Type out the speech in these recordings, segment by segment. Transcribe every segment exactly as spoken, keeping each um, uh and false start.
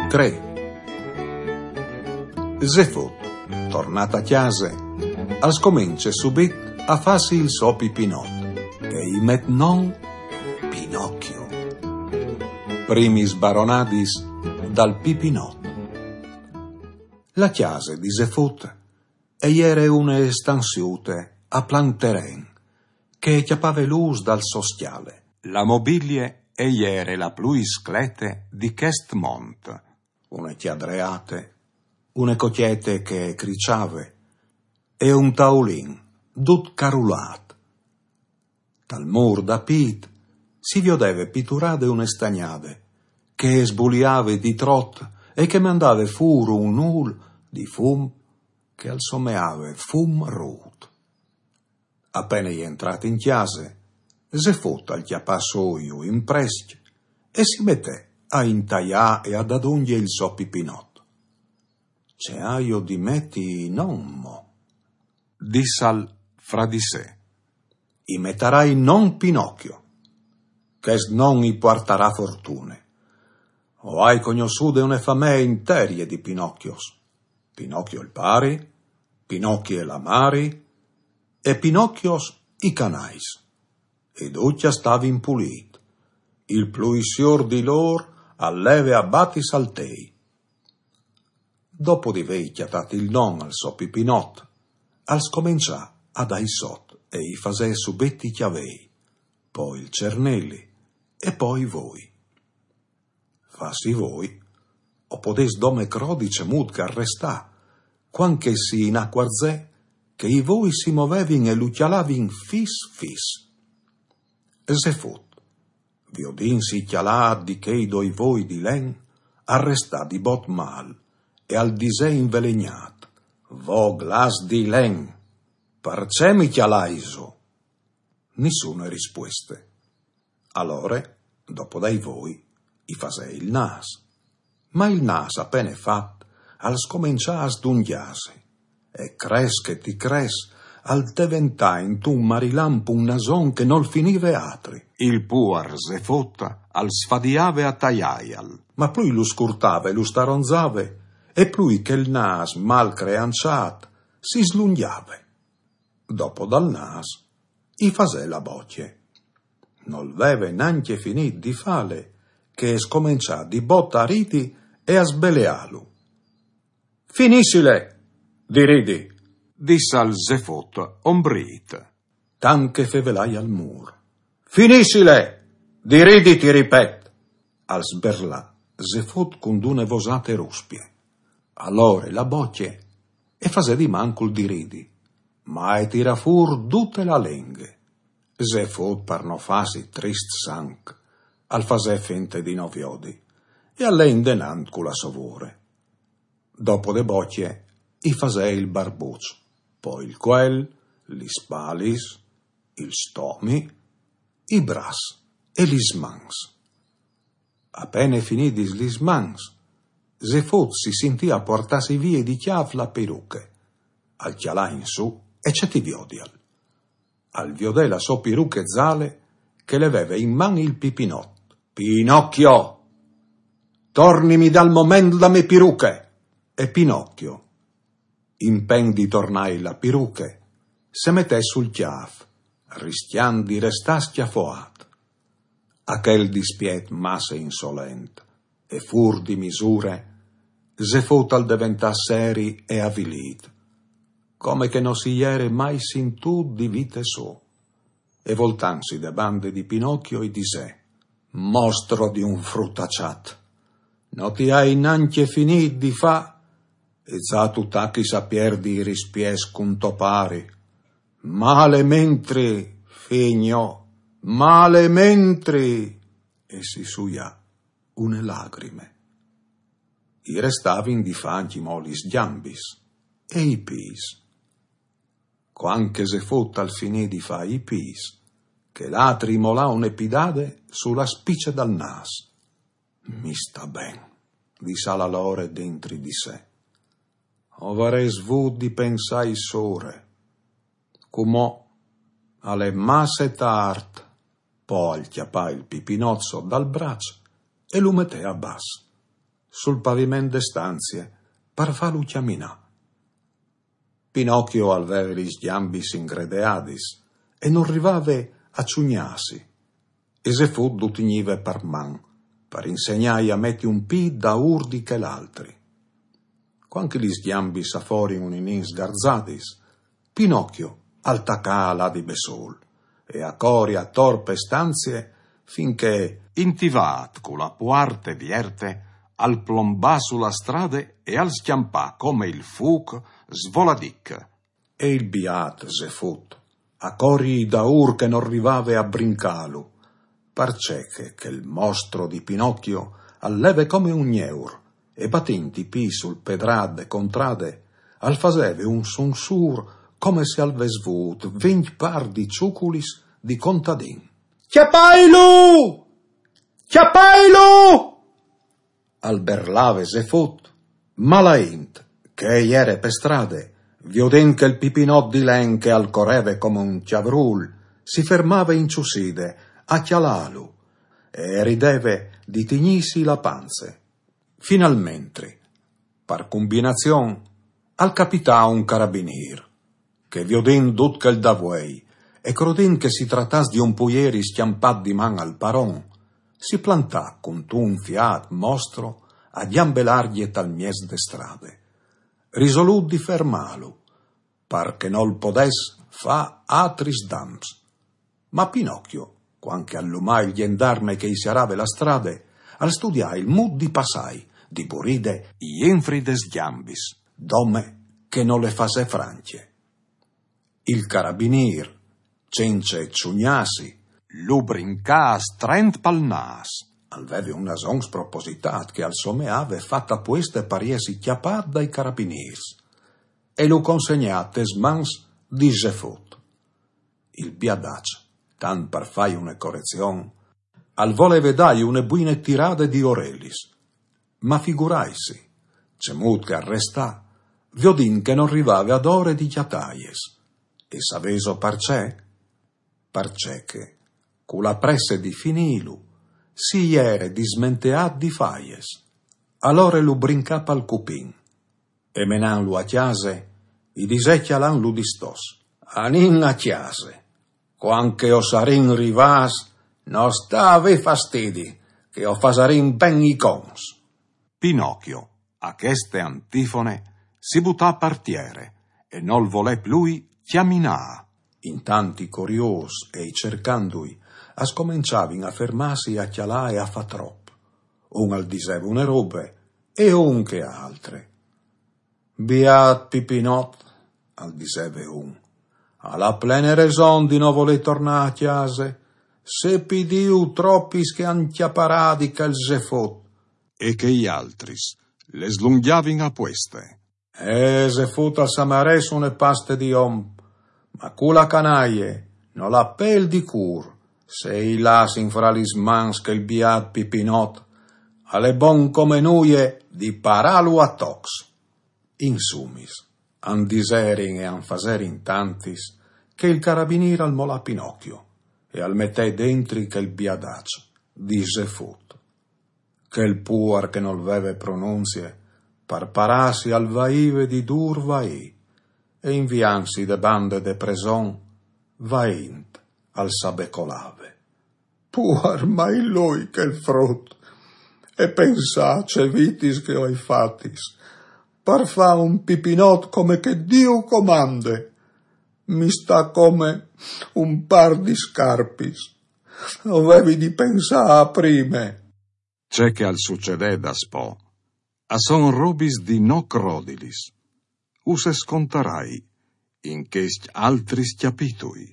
tre. Zefut, tornata a chiase, al scomince subit a farsi il suo pipinot, che i met non Pinocchio. Primi sbaronadis dal pipinot. La chiase di Zefut eiere une stanziute a plan terren, che chiappave lus dal sostiale. La mobilie eiere la plus clete di chest mont, une chiadreate, une cocchiette che criciave, e un taulin, dut carulat. Dal mur da pit si viodeve pitturade une stagnade, che sbuliave di trot e che mandave furu un ul di fum che al sommeave fum rut. Appena gli entrate in chiase, Zefut al chiapassoio in preschi e si mette a intaià e ad adunghie il so pipinot. «Ce aio di metti non mo», diss'al fra di sé. «I metterai non Pinocchio, che non i portarà fortune. O hai conosciuto une famiglie interie di Pinocchios. Pinocchio il pari, Pinocchio la mari, e Pinocchios i canais. E duccia stavi impulit, il pluisior di lor alleve abbati saltei». Dopo di vei chiatati il non al so pipinot, al scomincià a dai sot e i fasè subetti chiavei, poi il cernelli e poi voi. Fasi voi, o podes dome crodice mut che arrestà, quanche si in acquarzè, che i voi si movevin e lucialavin fis fis. Zefut, viodin si chialà di che i doi voi di len, arrestà di bot mal, e al disè invelegnat, vo glas di len, perché mi chialaiso? Nessuna risposte. Allora, dopo dai voi, i fasè il nas. Ma il nas appena fat, al scomincià a sdunghiase, e cres che ti cres, al te ventà in tu marilampo un nason che non finive atri. Il puar Zefut al sfadiave a taiaial, ma plui lo scurtave e lo staronzave, e plui che il nas mal creanciat si slunghiave. Dopo dal nas, i fasè la bocce. Non veve neanche finit di fale, che scomincià di botta a riti e a sbelealu. «Finissile, di ridi», disse al Zefut ombrit. Tanche fevelai al mur. «Finissile, di ridi ti ripet», al sberlà Zefut con dune vosate ruspie. Allora la bocce e fasè di mancul di ridi, ma e tira fur tutte la lenghe. Zefut per no fasi trist sanc, al fasè finte di no viodi, e a lei indenant cu la sovore. Dopo de bocce, i fasè il barbuccio, poi il quel, li spalis, il stomi, i bras e li smans. Appena finì di li smans, Zefut si sentì a portarsi via di chiav la peruche, al chialà in su e c'è ti viodial. Al viodè la so peruche zale che le aveva in man il pipinot. «Pinocchio, tornimi dal momento da me peruche!» E Pinocchio, in pen di tornai la peruche, se mettè sul chiav, rischiando di restà schiaffoat. Aquel dispiet masse insolent, e fur di misure, Zefut al diventà seri e avvilit, come che non si iere mai sintù di vite suo, e voltansi de bande di Pinocchio e disè: «Mostro di un fruttacciat, no ti hai neanche finit di fa, e già tu tacchi sapier di rispies con topari. Male mentri, figno, male mentri!» E si suia une lagrime. I restavin di fanchi molis giambis e i pis. Quanche Zefut al finì di fa i pis, che l'atri molà un'epidade sulla spiccia dal nas. «Mi sta ben», disse la lore dentri di sé. «O varei svut di pensai sore, comò alle masse tart», poi chiappà il pipinozzo dal braccio e lo metté a basso. sul pavimento de stanzie, per farlo camminare. Pinocchio aveva gli sgambis ingredeadis e non arrivava a ciugnarsi, e se fu dutinive per man, per insegnare a metti un pi da urdi che l'altri. Quando gli sgambis a fuori un inin sgarzadis, Pinocchio altacà là di besol e a cori a torpe stanzie finché intivat con la puarte vierte al plombà sulla strada e al schiampà come il fuc svoladic. E il biat se fut a cori da ur che non arrivava a brincalu, parceche che il mostro di Pinocchio alleve come un gneur e battenti pi sul pedrade contrade al faseve un sunsur come se al vesvut venti par di ciuculis di contadin. Chiapailu! Chiapailu! Al berlave se fut, malaint, che iere per strade, vioden che il pipinot di len che al correve come un chiavrul, si fermava in ciuside, a chialalu, e rideve di tignisi la panze. Finalmente, par combinazion, al capità un carabinier, che vioden dut che il davuei, e crodin che si trattas di un puieri schiampat di man al paron, si plantà con tu un fiat mostro a gambe larghe tal mies de strade. Risolut di fermalu, par che nol podes fa atris dams. Ma Pinocchio, quanche allumai il gendarme che isiarave la strade, al studià il mud di passai, di buride i infrides gambis, dome che non le fase franche. Il carabinier, cence e ciugnasi, lu brincà strent pal nas. Alveve una son spropositat che al someave fatta pueste pariesi chiapat dai carabiniers, e lu consegnate smans di Zefut. Il biadac, tan per fai una correzione, al voleve dai une buine tirade di orelis, ma figuraisi, cemut che arrestà, viodin che non arrivava ad ore di chiataies, e saveso parcè? Parcè che, cu la presse di finilu, si iere dismenteat di faies. Allora lu brincà pal cupin, e menanlu a chiase, i disecchialan lu distos. Anin a chiase, quanche osarin rivas, no stave fastidi, che o fasarin ben i cons. Pinocchio, a cheste antifone, si buttà a partiere, e nol volè plui chiaminà. In tanti curios e cercandui, ascominciavin a fermarsi a chialà e a fa troppo. Un al diseva une robe, e un che altre. Biat Pipinot, al diseve un, alla plene raison di no voler tornare a chiase, se pidiu troppis che anchiaparadi che il Zefut. E che gli altris le slunghiavin a pueste. E Zefut al samares une paste di om, ma cula canaie, no la pel di cur, se i lasin fra lis mans che il biat Pipinot, alle bon come nuie di paralu a tox. In sumis, an diserin e an faserin tantis, che il carabinier al mola Pinocchio, e al mettei dentri che il biadac, di Zefut. Che il puar che non veve pronunzie, par parasi al vaive di dur vai, e inviansi de bande de preson, vaint al sabecolave. Puar mai lui che il frut, e pensace vitis che oi fatis, par fa un Pipinot come che Dio comande, mi sta come un par di scarpis, dovevi di pensare prime. C'è che al succedè da spo, a son robis di no crodilis, use scontarai, in che altri capitui.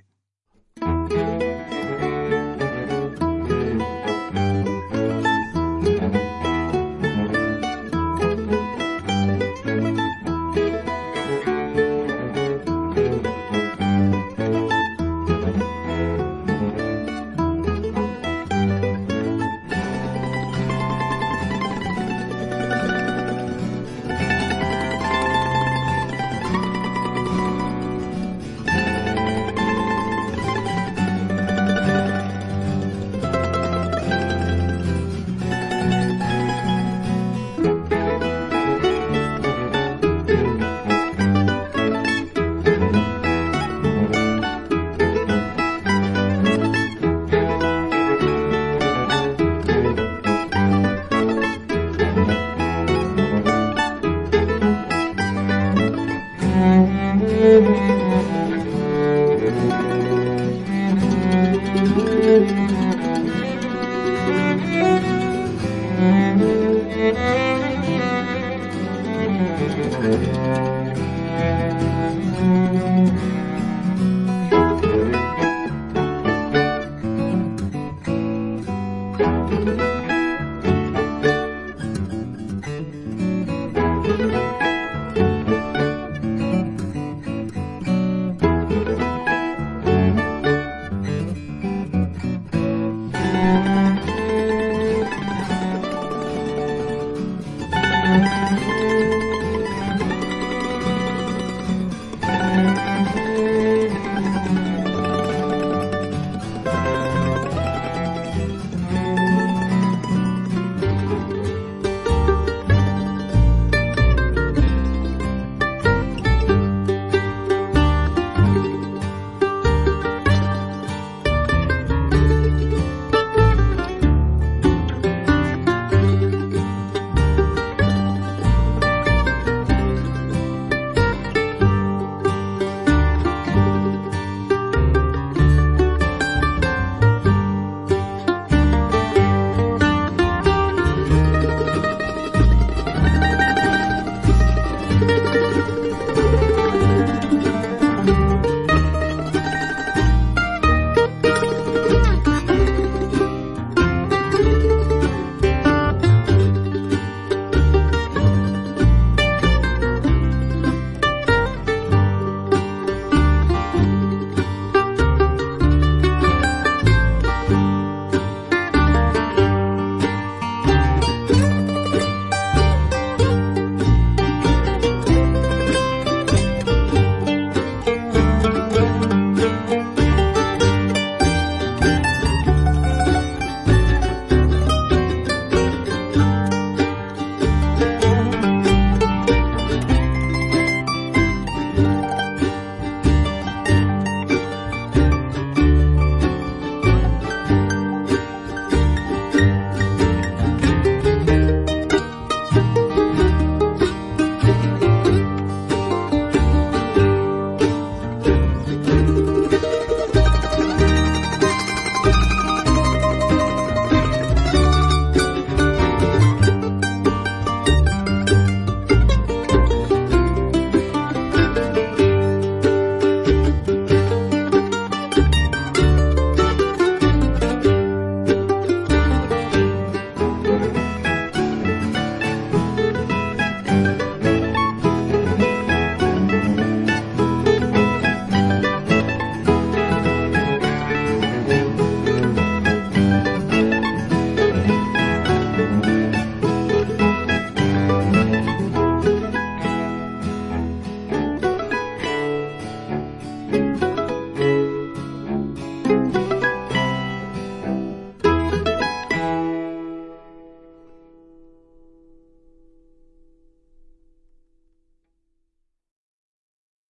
Pinocchio.